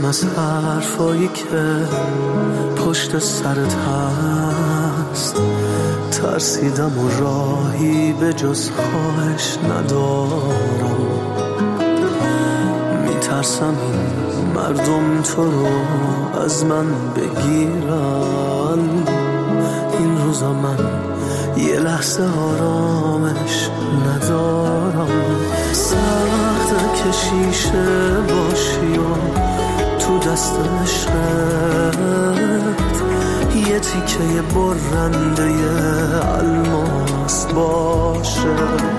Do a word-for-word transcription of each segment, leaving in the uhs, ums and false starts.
از حرفایی که پشت سرت هست ترسیدم و راهی به جز خواهش ندارم. میترسم این مردم تو رو از من بگیرن. این روزا من یه لحظه آرامش ندارم. سخت که شیشه باشی و تو دست عشقت یه تیکه برنده الماس باشه.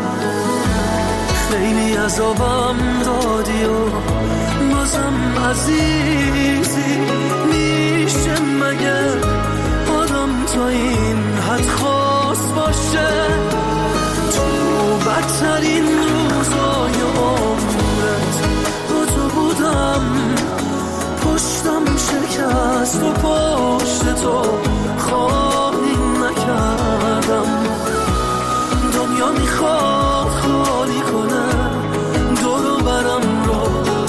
خیلی عذابم دادی و بازم عزیزی. میشه مگه آدم تا این حد خواست باشه؟ تو بدترین روزای عمرت با تو بودم، پشتم شکست و پشت تو خالی نکردم. دنیا میخواد خالی کنه دور و برم رو،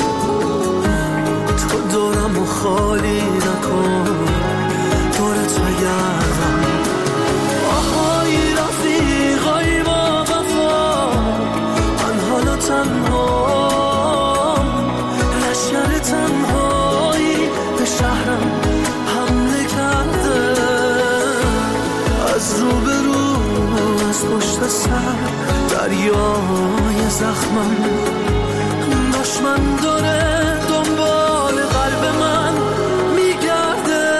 تو دورم و خالی نکن دورت بگردم. آهای رفیقای با وفا، من حالا تنهام، لشکر تنهایی به شهرم حمله کرده. از رو به رو از پشت سر دریای زخمم، دشمن داره دنبال قلب من میگرده.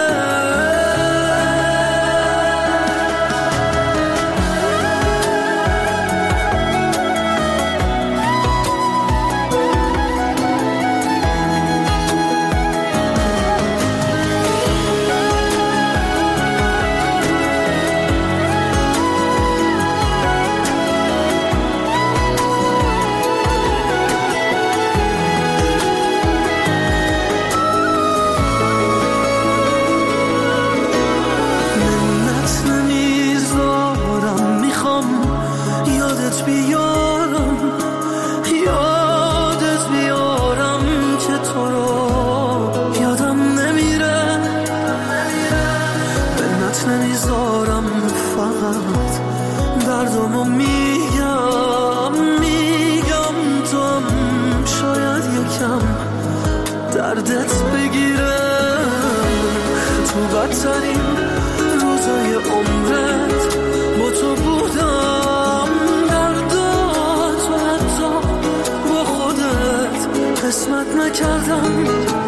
دردمو میگم میگم تو هم شاید یکم دردت بگیره. تو بدترین روزای عمرت با تو بودم، درداتو حتی با خودت قسمت نکردم.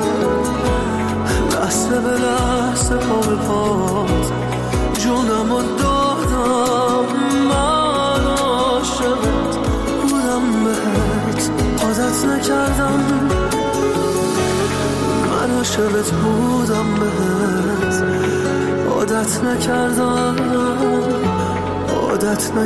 لحظه به لحظه پا به پات جونمو دادم. من عاشقت بودم بهت عادت نکردم. من عاشقت بودم بهت عادت نکردم. عادت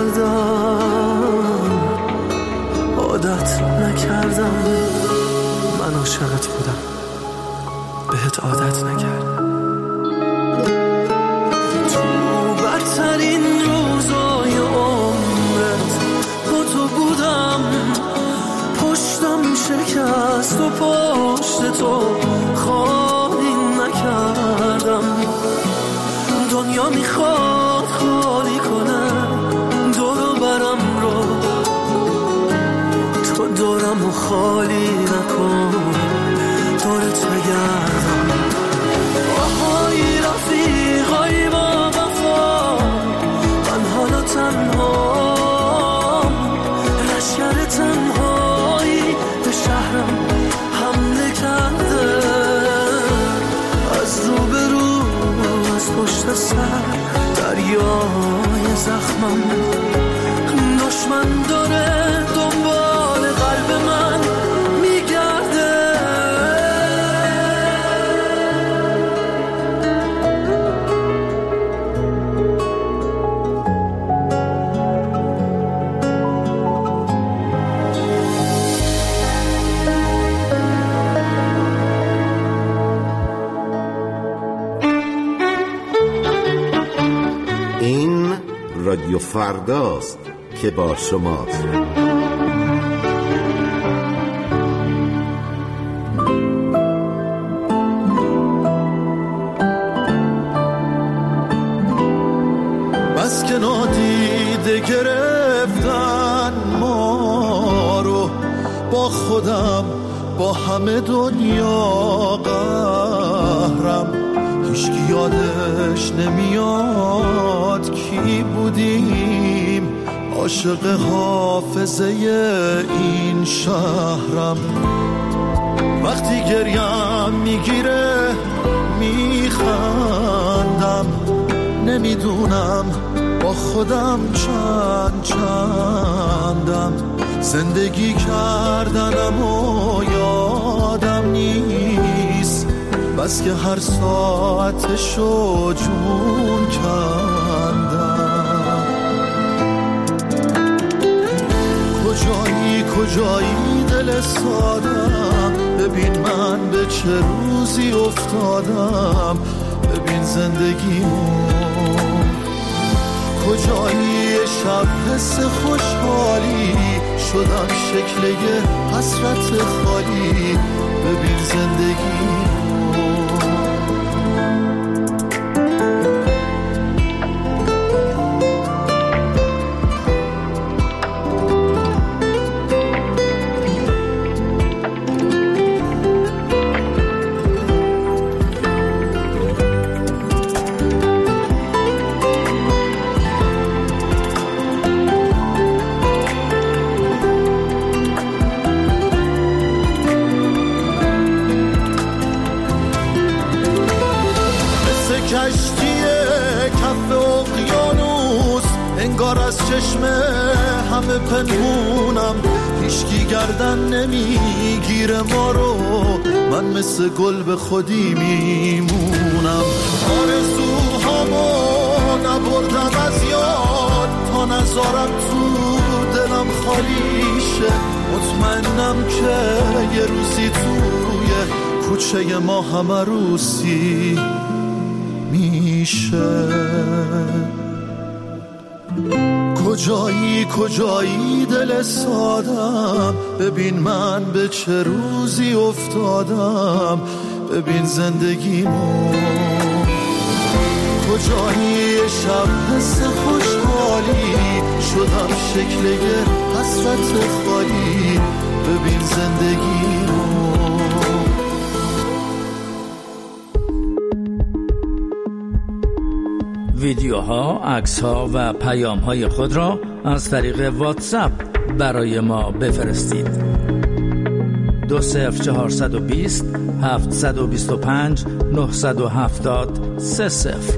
نکردم عادت نکردم. من عاشقت بودم بهت عادت نکردم. بدترین روزای عمرت با تو بودم، پشتم شکست و پشت تو خالی نکردم. دنیا میخواد خالی کنه دور و برم رو، تو دورم و خالی نکن دورت بگردم. آهای رفیقای با تنهام، لشکر تنهایی به شهرم حمله کرده. از رو به رو از پشت سر دریای زخمم، دشمن داره دنبال قلب من میگرده. رادیو فرداست که با شماست. بس که نادیده گرفتن ما رو، با خودم با همه دنیا قهرم، هیچکی یادش نمیاد کی بودیم، عاشق حافظه این شهرم. وقتی گریم میگیره میخندم، نمیدونم با خودم چند چندم، زندگی کردنم و یادم نیست، بس که هر ساعتشو جون کندم. کجایی کجایی دل سادم، ببین من به چه روزی افتادم، ببین زندگیمو. کجایی شب حس خوشحالی، شدم شکل یه حسرت خالی، ببین زندگیمو. چشم همه پنهونم، هیچکی گردن نمیگیره ما رو، من مثل گل به خودی میمونم. آرزوهامو نبردم از یاد، تا نذارم تو دلم خالی شه، مطمئنم که یه روزی توی کوچه ما همه روسی میشه. کجایی کجایی دل سادم، ببین من به چه روزی افتادم، ببین زندگیمو. کجایی شب حس خوشحالی، شدم شکل یه حسرت خالی، ببین زندگیمو. ویدیوها، عکس‌ها و پیام‌های خود را از طریق واتساپ برای ما بفرستید. دو صفر چهارصد و بیست هفتصد و بیست و پنج نهصد و هفتاد سه صفر.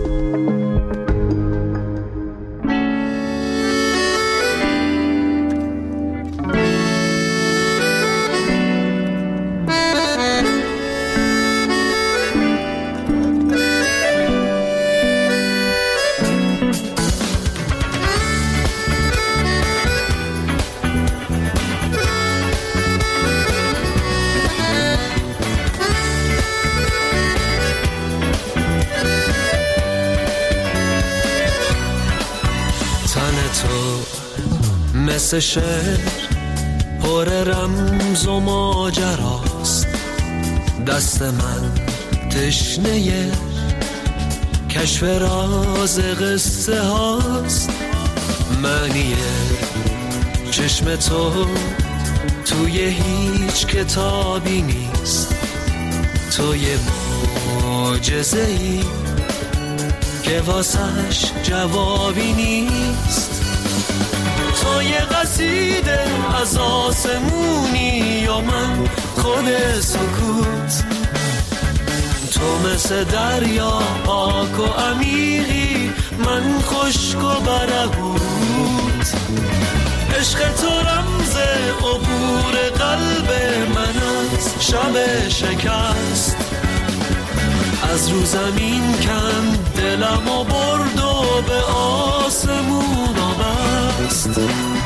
مثل شعر پر رمز و ماجراست، دست من تشنه کشف راز قصه هاست، معنی چشم تو توی هیچ کتابی نیست، تو یه معجزه‌ای که واسش جوابی نیست، تو یه قصیده از آسمونی یا من خود سکوت، تو مثل دریا پاک و عمیقی، من خشک و برهوت، عشق تو رمز عبور قلب من از شب شکست، از رو زمین کند دلم و برد و به آسمون آبست.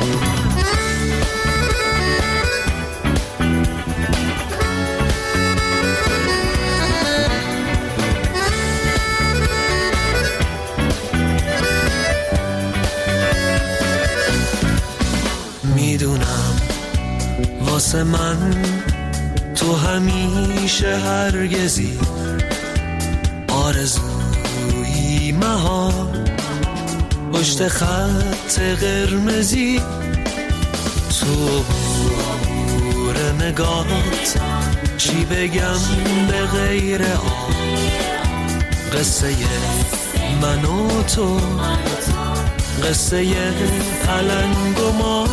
میدونم واسه من تو همیشه هرگزی آرزویی مها، پشت خط قرمزی تو عبور نگات چی بگم به غیر آن قصه من و تو قصه پلنگ و ما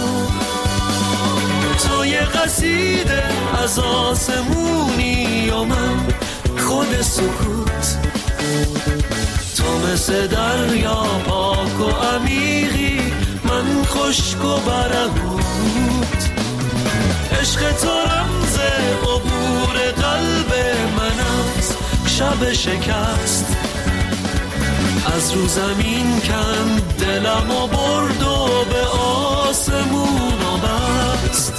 تو یه قصیده از آسمونی و من خود سکوت تو مثل دریا پاک و عمیقی من خشک و برهوت عشق تو رمز عبور قلب من از شب شکست از رو زمین کند دلم و برد و به آسمون و بست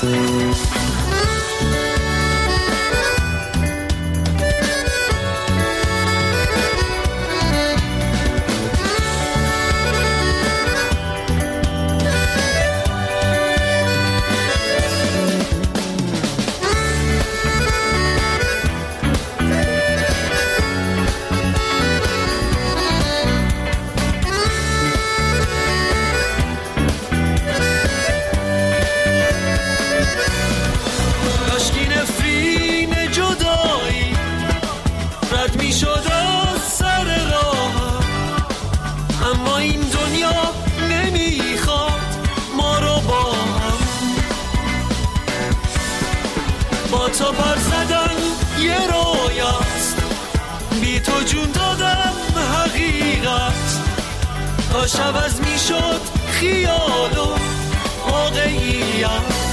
تو پر زدن یه رویاست بی تو جون دادم حقیقت تا شب از می شد خیال و واقعیت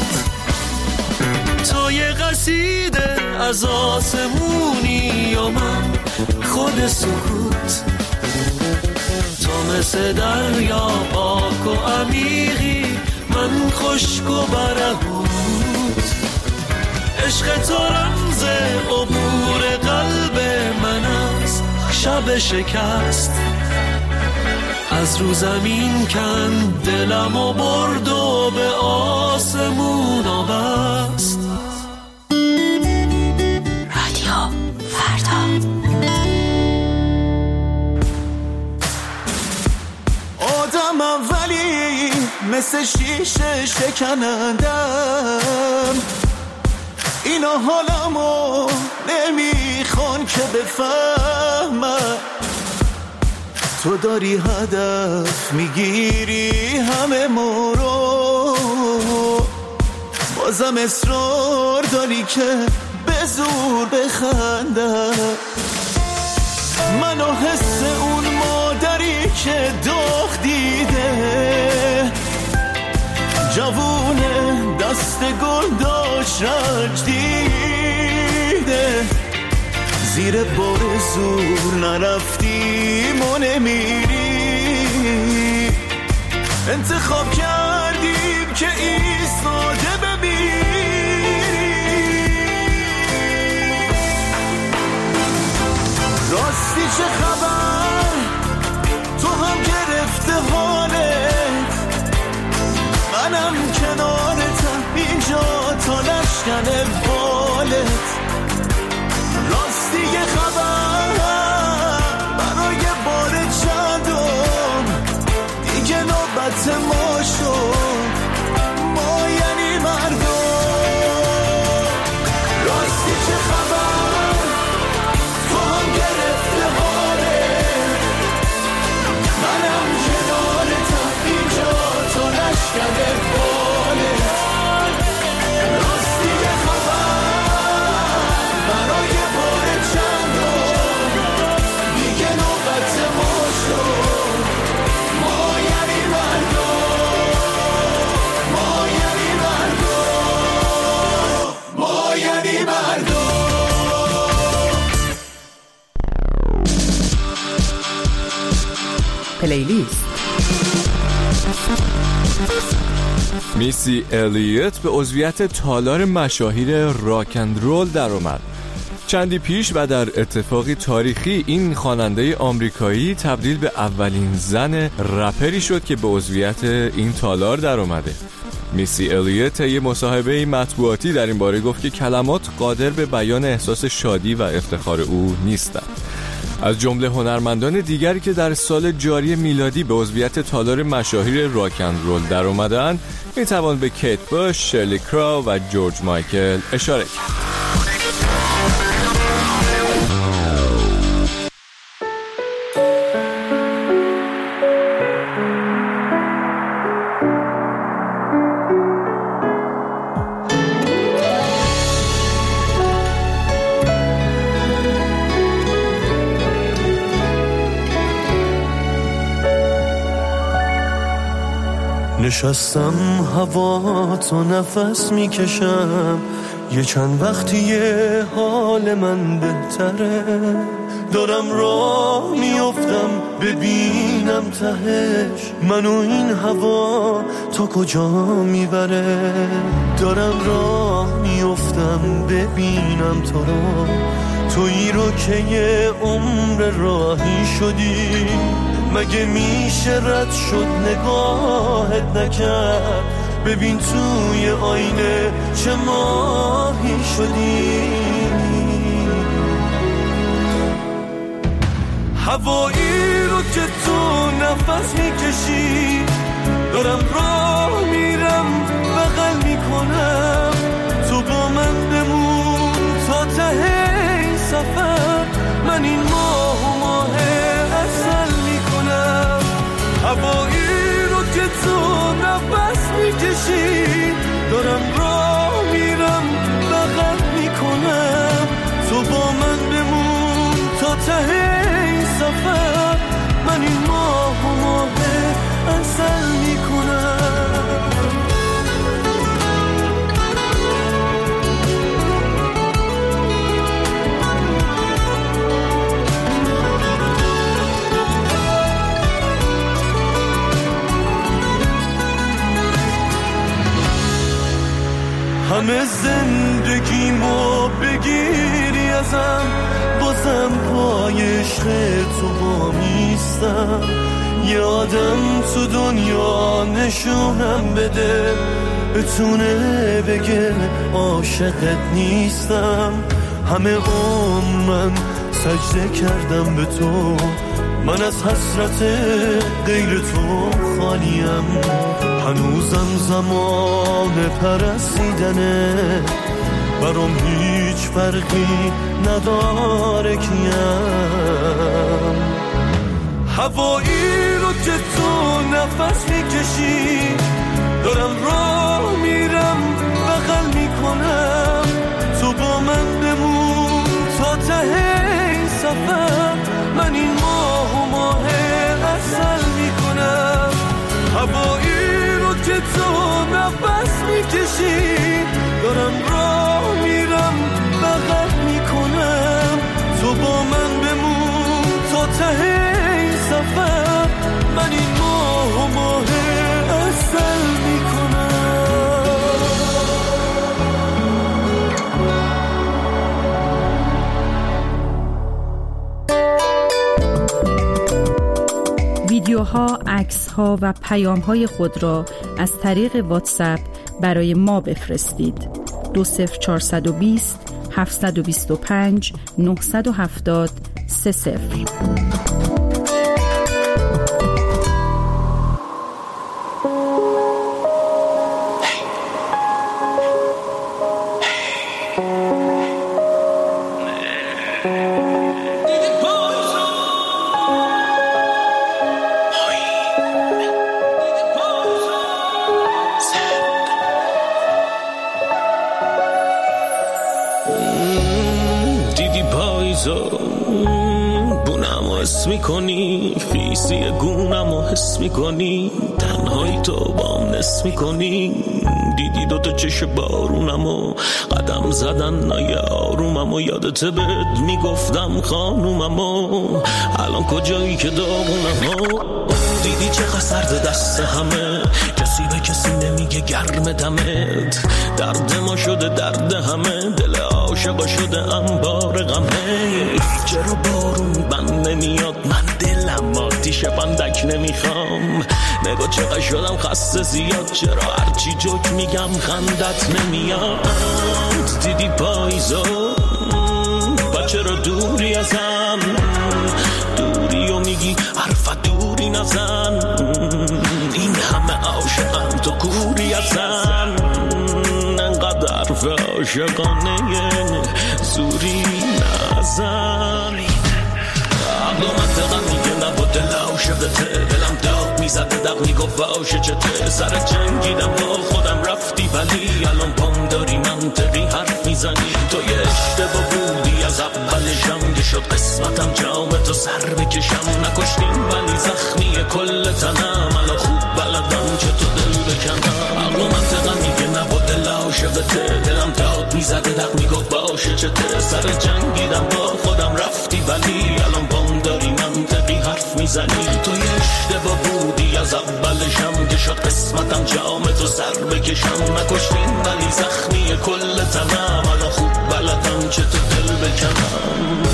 تو یه قصیده از آسمونی و من خود سکوت تو مثل دریا پاک و عمیقی من خشک و برهوت عشق تو رمز عبور قلب من از شب شکست از رو زمین کند دلم و برد و به آسمون و بست رادیو فردا آدمم ولی مثل شیشه شکنندم اینا حالمو نمیخوان که بفهمم تو داری هدف میگیری همه ما رو بازم اصرار داری که به زور بخندم منو حس اون مادری که داغ دیده جوونه دست گل داشت رنج دیده زیر بار زور نرفتیم و نمیری انتخاب کردیم که ایستاده بمیری راستی چه خبر تو هم گرفته حالت منم کنارتم اینجا تا نشکن بالت راستی یه خبر برای بار چندم دیگه نوبت ما شد ما یعنی مردم راستی چه خبر تو هم گرفته حالت منم کنارتم اینجا تا نشکن بالت راستی یه خبر برای بار چندم دیگه نوبت ما شد ما یعنی مردم ما یعنی مردم ما یعنی مردم پلیلیست میسی الیوت به عضویت تالار مشاهیر راک اند رول در اومد. چندی پیش و در اتفاقی تاریخی این خواننده آمریکایی تبدیل به اولین زن رپری شد که به عضویت این تالار در اومده. میسی الیوت یه مصاحبه مطبوعاتی در این باره گفت که کلمات قادر به بیان احساس شادی و افتخار او نیستند. از جمله هنرمندان دیگری که در سال جاری میلادی به عضویت تالار مشاهیر راک اند رول در اومدن میتوان به کیت باش، شرلی کراو و جورج مایکل اشاره کرد. نشستم هوا تو نفس میکشم، یه چند وقتیه حال من بهتره، دارم راه میافتم ببینم تهش منو این هوا تا کجا میبره، دارم راه میافتم ببینم تو رو، تویی رو که یه عمر راهی شدی، مگه میشه رد شد نگاهت نکرد، ببین توی آینه چه ماهی شدی، هوایی رو که تو نفس میکشی، دارم راه میرم بغل میکنم، تو با من بمون تا ته این سفر، من این ماه و ماه اصل میکنم، هوایی رو که تو نفس میکشی، دارم راه میرم بغل میکنم، تو با من بمون تا ته این سفر، من این ماه و ماه اصل میکنم. همه زندگیمو بگیری ازم، بازم پای عشق تو با میستم، یه آدم تو دنیا نشونم بده، بتونه بگه عاشقت نیستم، همه عمر من سجده کردم به تو، من از حسرت غیر تو خالیم، هنوزم زمان پرستیدنه، برام هیچ فرقی نداره کیم، هوایی رو که تو نفس میکشی، دارم راه میرم بغل میکنم، تو با من بمون تا ته این سفر، من این ماه و ماه اصل میکنم، هوایی رو که تو نفس میکشی، دارم راه میرم بغل میکنم، تو با من بمون تا ته این سفر، من این ماه و ماه اصل میکنم. ویدیوها، عکس‌ها و پیام‌های خود را از طریق واتساپ برای ما بفرستید. دو صفر چهارصد و بیست هفتصد و بیست و پنج نهصد و هفتاد سه صفر. بونم حس میکنی، فیسی گونم و حس میکنی، تنهایی تو بام نس میکنی، دیدی دوتا چش بارونم و قدم زدن نای آرومم و یادت بد میگفتم خانومم و الان کجایی که داغونم و دیدی چقدر سرد دست همه، کسی به کسی نمیگه گرم دمت، درد ما شده درد همه، دل عاشقا شده انبار غمه، چرا بارون بند نمیاد، من دلم آتیش بندک نمیخوام، نگاه چقدر شدم خسته زیاد، چرا هرچی جوک میگم خندت نمیاد، دیدی پاییزو با چرا دوری ازم، نزن، این همه عاشقم تو کوری ازن، انقدر حرف عاشقانه زوری نزن. عقل و منطقم میگه نبا دل عاشقته، دلم داغ میزده دق میگفت عاشق چته، سر جنگیدم با خودم رفتی ولی الان پام داری منطقی حرف میزنی. تو یه اشتباه بودی از اولشم که شد قسمتم جام تو سر بکشم، نکشتیم ولی زخمی کل تنم، الان خوب بلدم چه تو دل بکنم. عقل و منطقم میگه نبا دل عاشقته، دلم داغ میزده دق میگفت عاشق چته، سر جنگیدم با خودم رفتی ولی الان پام داری منطقی حرف میزنی. تو یه اشتباه بودی از اولشم که شد قسمتم جام تو سر بکشم، نکشتیم ولی زخمی کل تنم، الان خوب بلدم چه تو دل بکنم.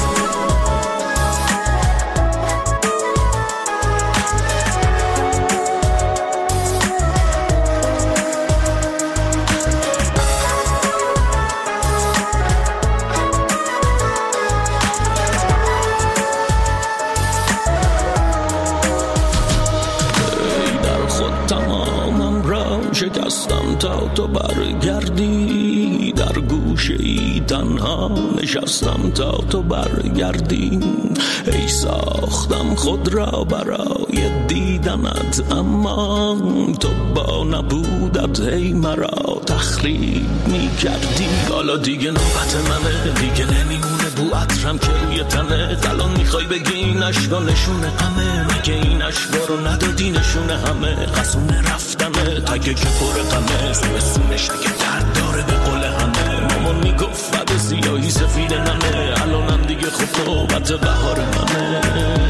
شکستم تا تو برگردی، در گوشه ای تنها نشستم تا تو برگردی. ای ساختم خود را برای دیدنت، اما تو با نبودت ای مرا تخریب می کردی. حالا دیگه نوبت منه، دیگه نمیمونه بو عطرم که روی تنه، الان میخوای بگی این عشقا نشونه غمه، مگه این عشقا رو ندادی نشونه همه، قصونه رفتنه تگه که پر غمه، زمستونش اگه درد داره به قول همه، مامان میگفت بعد سیاهی سفید نمه، الانم دیگه خب نوبت بهار منه،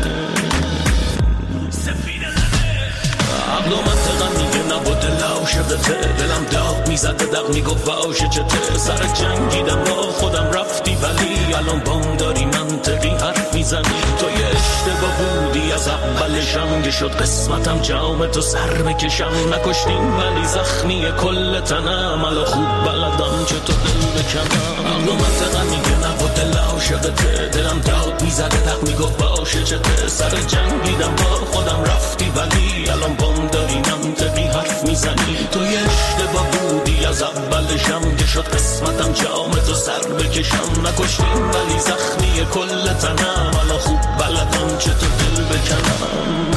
سفید نمه. عقل و منطقم میگه نبا دل عاشقته، دلم داغ میزده دق میگفت عاشق چته، سر جنگیدم با خودم رفتی ولی الان بام داری منطقی حرف میزنی. تو یه اشتباه بودی از اولشم که شد قسمتم جام تو سر بکشم، نکشتیم ولی زخمی کل تنم، الان خوب بلدم چه تو دل بکنم. عقل و منطقم میگه نبا دل عاشقته، دلم داغ میزده دق میگفت عاشق چته، سر جنگیدم با خودم رفتی ولی الان بام داری منطقی حرف میزنی. تو یه اشتباه بودی از اولشم که شد قسمتم جام تو سر بکشم، نکشتیم ولی زخمی کل تنم، الان خوب بلدم چه تو دل بکنم.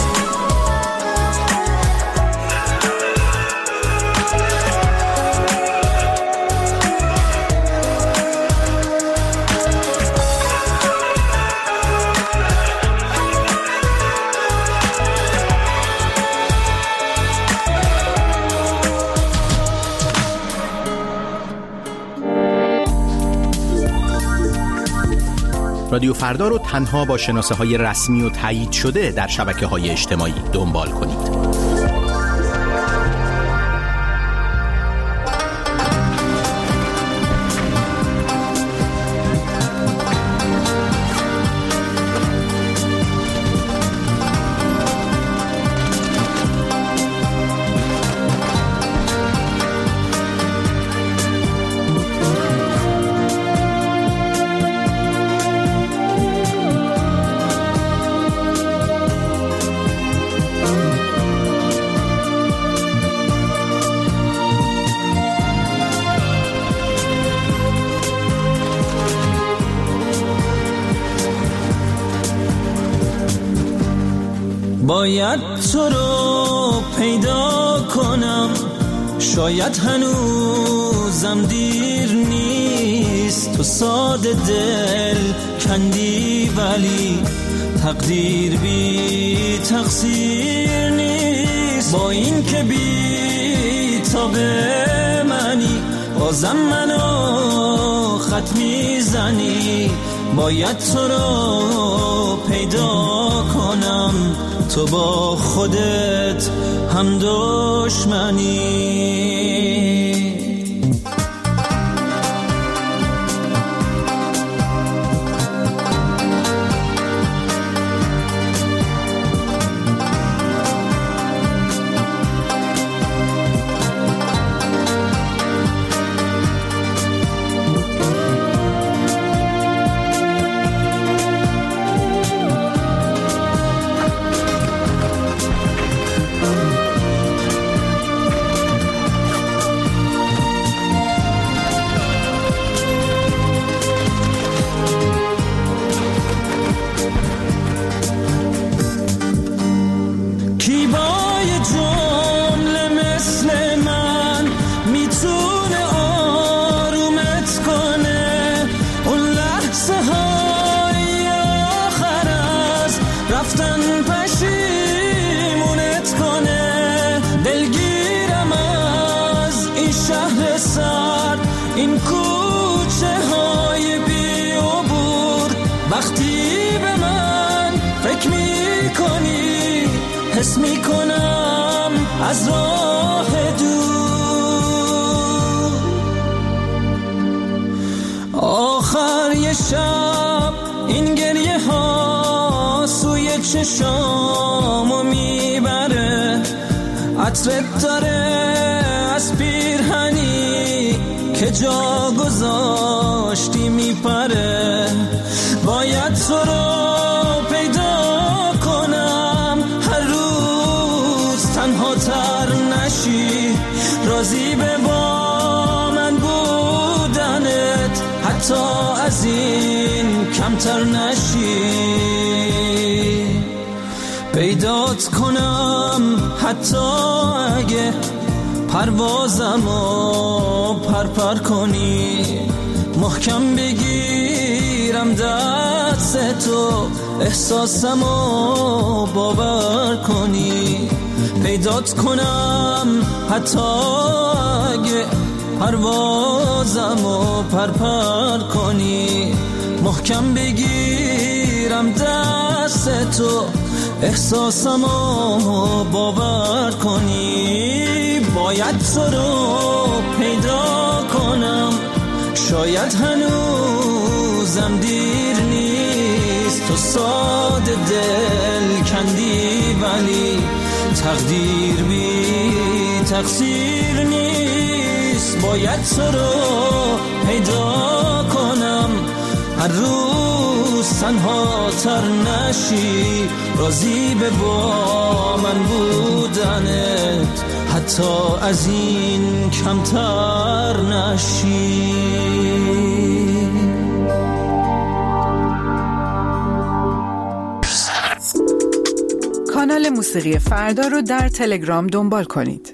رادیو فردا رو تنها با شناسه های رسمی و تایید شده در شبکه های اجتماعی دنبال کنید. باید تو رو پیدا کنم، شاید هنوزم دیر نیست، تو ساده دل کندی ولی تقدیر بی تقصیر نیست. با این که بی تاب منی بازم منو خط میزنی، باید تو رو پیدا کنم، تو با خودت هم دشمنی. این کوچه های بی عبور. وقتی به من فکر می کنی حس می کنم از راه دور. آخر یه شب این گریه ها سوی چشامو میبره. عطرت داره از پیرهنی که جا گذاشتی میپره. باید تو رو پیدا کنم هر روز تنها تر نشی. راضی به با من بودنت حتی از این کمتر نشی. پیدات کنم حتی اگه پروازمو پرپر کنی. محکم بگیرم دست تو احساسمو باور کنی. پیدات کنم حتی اگه پروازمو پرپر کنی. محکم بگیرم دست تو احساسمو باور کنی. باید تو رو پیدا کنم شاید هنوزم دیر نیست. تو ساده دل کندی ولی تقدیر بی تقصیر نیست. باید تو رو پیدا کنم هر روز تنها تر نشی. راضی به با من بودنت حتی از این کمتر نشی. کانال موسیقی فردا رو در تلگرام دنبال کنید.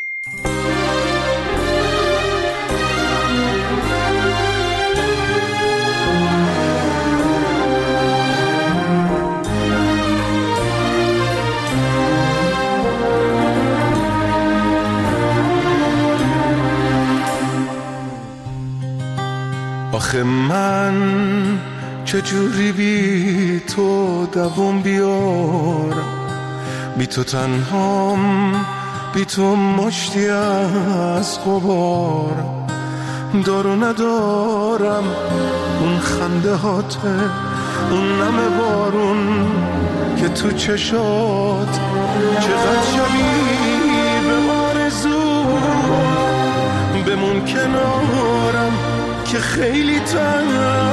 آخه من چجوری بی تو دوام بیارم؟ بی تو تنهام، بی تو مشتی از غبارم. دارو ندارم اون خنده هاته، اون نم بارون که تو چشات. چقدر شبیه به آرزو بمون کنارم که خیلی تنها.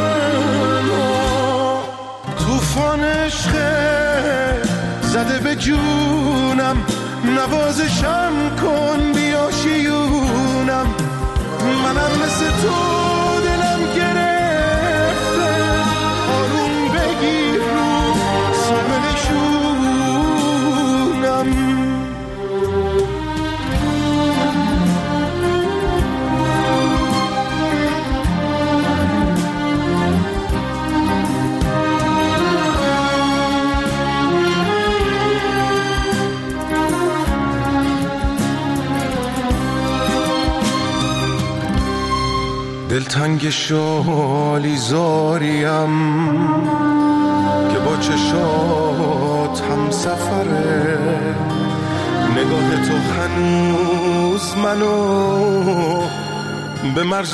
طوفان عشق زده به جونم، نوازشم کن بیا شیونم. منم مثل تو دلم گرفته، آروم بگیر رو سمنشونم. دلتنگ شالی زاریم که با چشات هم سفره. نگاه تو هنوز منو به مرز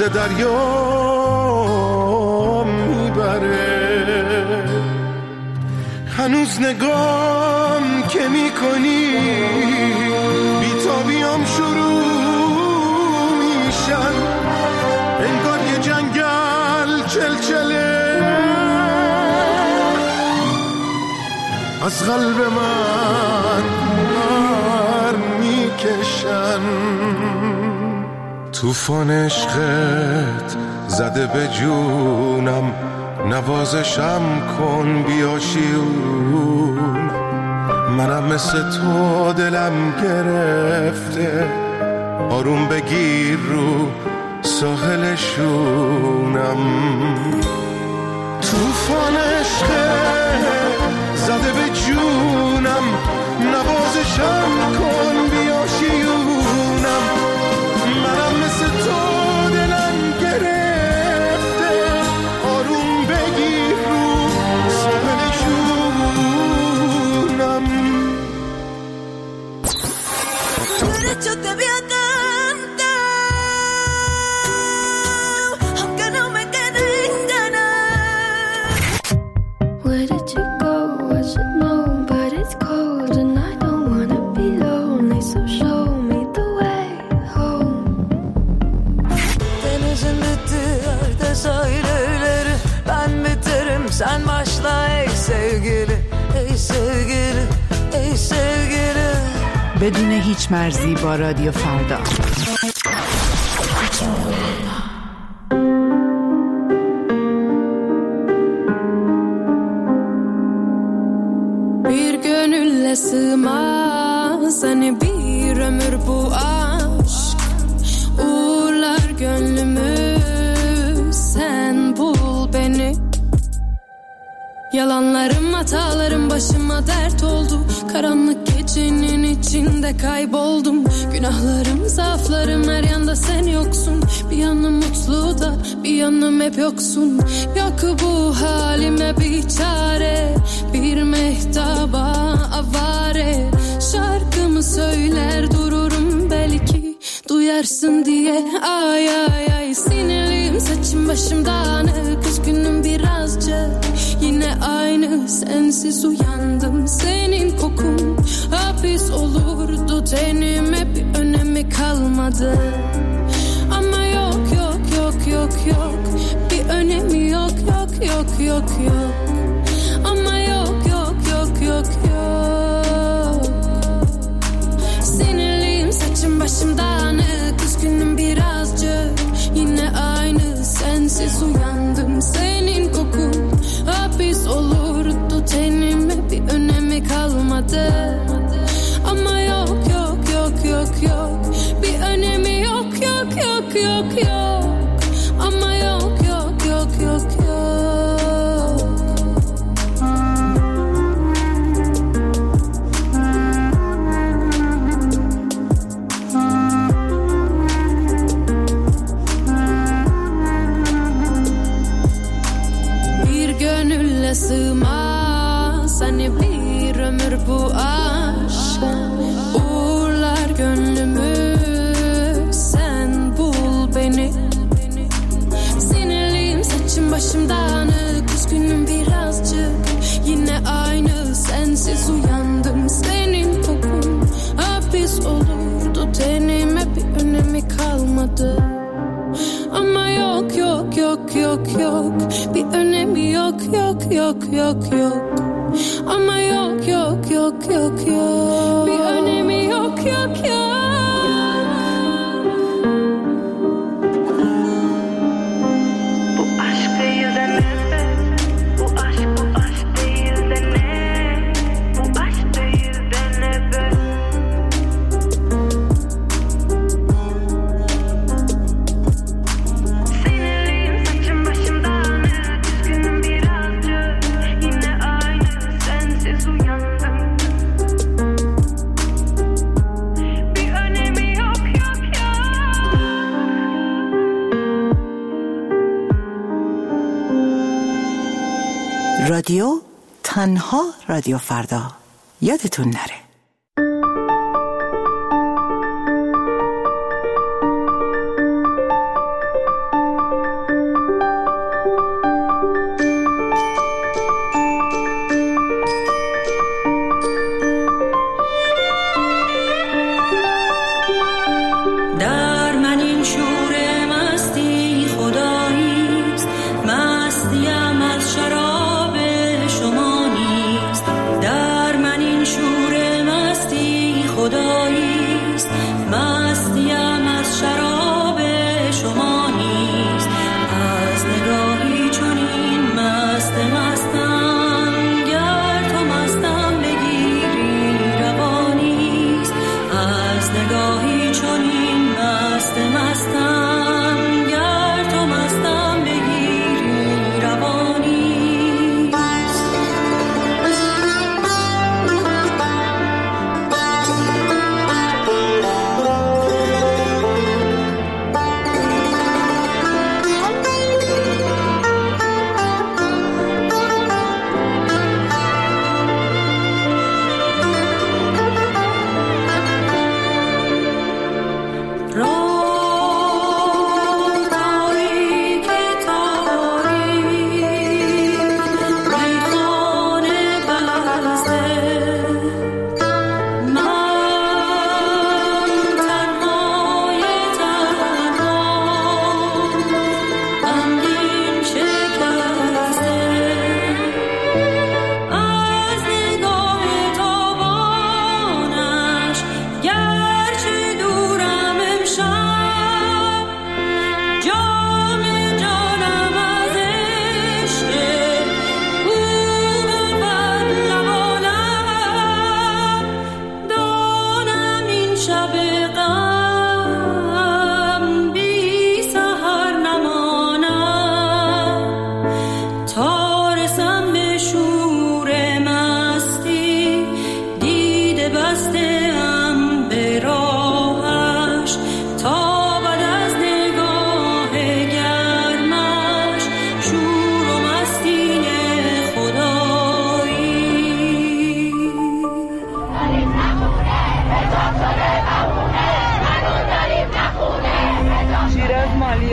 دریا میبره. هنوز نگام که میکنی بیتابیام شروع میشن. انگار یه جنگل چلچله از قلب من بر میکشن. طوفان عشقت زده به جونم، نوازشم کن بیا شیون. منم مثل تو دلم گرفته، آروم بگیر رو ساحلشونم. طوفان عشق زده به جونم، نوازشم کن بیا شیونم. منم مثل تو دلم گرفته، Derecho te voy a cantar, aunque no me queden ganas. Where did you go? I should know, but it's cold and I don't wanna be lonely, so show me the way home. Denizin bitti, yerde sahilleri, ben biterim, sen başla ey sevgili, ey sevgili, ey sevgili. بدون هیچ مرزی با رادیو فردا. Bir gönülle sığmaz hani bir ömür bu aşk. Uğurlar gönlümü, sen bul beni. Yalanlarım, hatalarım başıma dert oldu. Karanlık gecenin içinde kayboldum. Günahlarım, zaaflarım, her yanda sen yoksun. Bir yanım mutlu da bir yanım hep yoksun. Yok bu halime bir çare, bir mehtaba avare. Şarkımı söyler dururum belki duyarsın diye. Ay ay ay sinirliyim, saçım başım dağınık, üzgünüm birazcık. Yine aynı sensiz uyandım, senin kokun hapis olurdu tenime, bir önemi kalmadı. Ama yok yok yok yok yok, bir önemi yok yok yok yok yok. Ama yok yok yok yok yok. Sinirliyim, saçım başım dağınık, üzgünüm birazcık. Yine aynı sensiz uyandım, senin kokun hapis olurdu tenime, bir önemi kalmadı. Ama yok yok yok yok yok, bir önemi yok yok yok yok yok. Ama yok yok yok yok yok. Gönülle sığmaz hani bir ömür bu aşk. Uğurlar gönlümü, sen bul beni. Sinirliyim, saçım başım dağınık, üzgünüm birazcık. Yine aynı sensiz uyandım, senin kokun hapis olurdu tenime, bir önemi kalmadı. Ama yok yok yok yok yok, bir önemi yok yok yok yok yok. Ama yok yok yok yok yok, bir önemi yok yok yok. Bu aşk değil de nefes, bu aşk bu aşk değil de ne, bu aşk değil de nefes. رادیو تنها رادیو فردا، یادتون نره.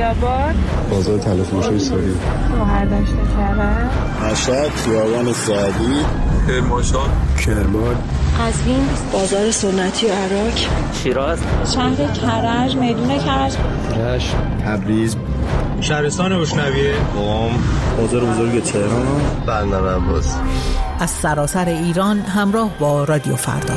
آباد، بازار طلا فروشی ساری، مهردشت کرد، مشهد، خیابان سعدی، کرمانشاه، کرمان، قزوین، بازار سنتی و عراق، شیراز، شهر کرج، میدون کرج، رشت، تبریز، شهرستان بوشنویه، قم، بازار بزرگ تهران، بندر عباس. از سراسر ایران همراه با رادیو فردا.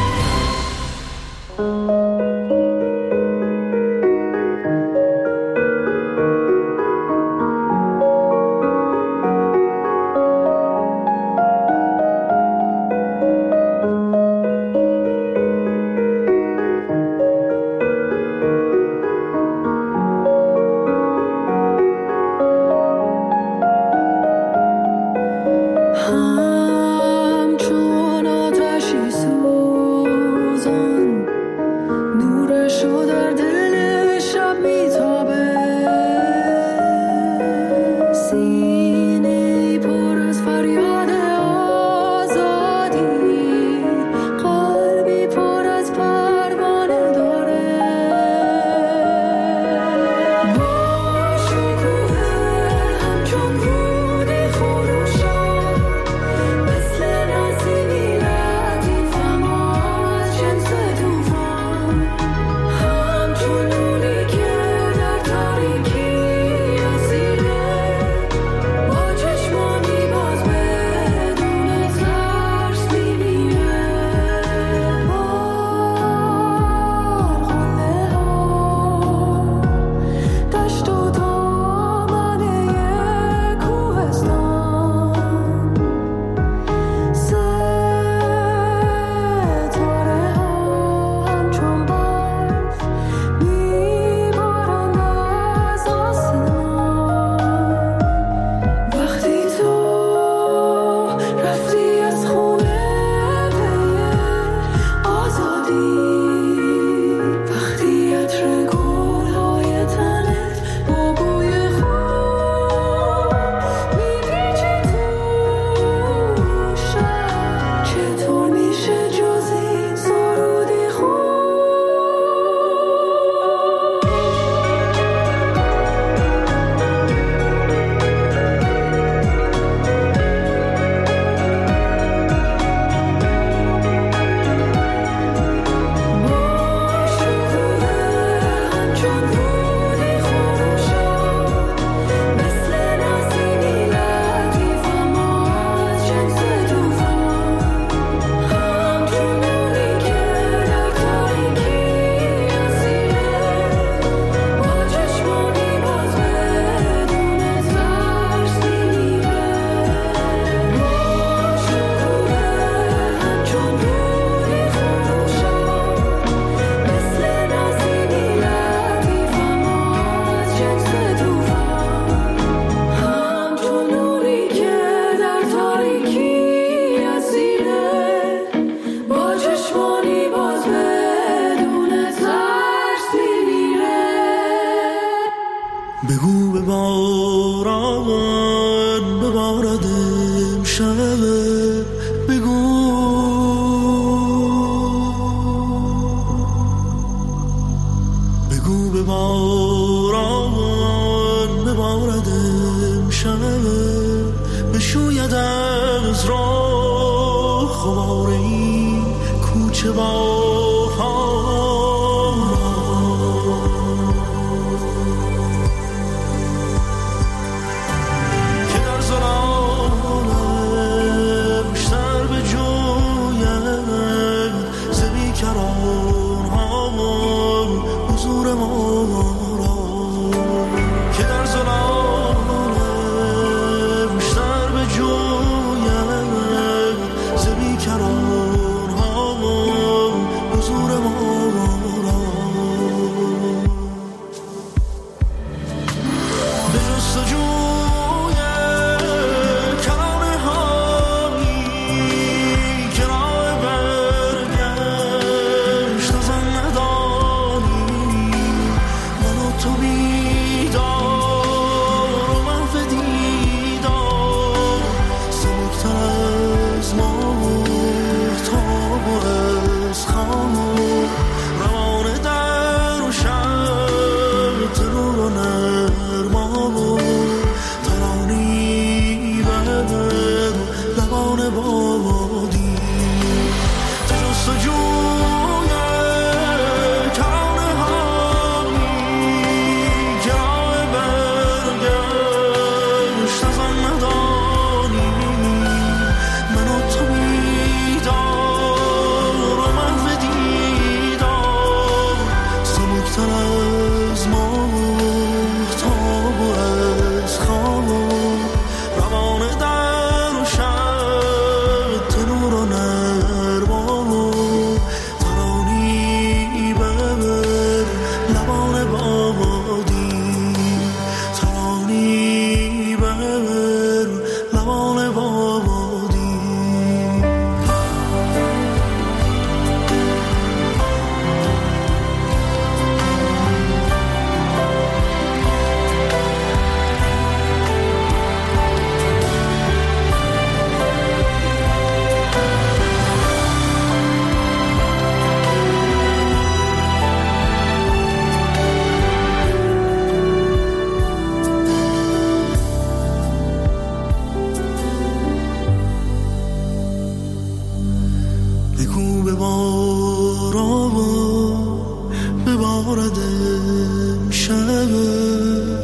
بگو به باران ببارد امشب، بگو بگو به باران ببارد امشب، بشوید از راه خمار این کوچه با روان در دورتر از ماهتاب و از خواب روانه در شد تنور و نرباب و ترانی ببر لبان بابادی ترانی ببر لبان بابادی بگو ببارا ببارد امشب